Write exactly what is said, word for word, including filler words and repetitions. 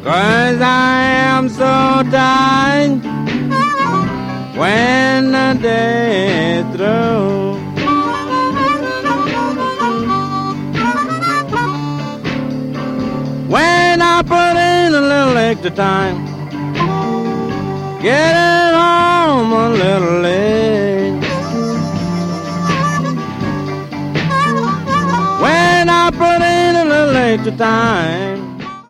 'cause I am so tired when the day is through. When I put in a little extra time, getting home a little late. When I put in a little extra time,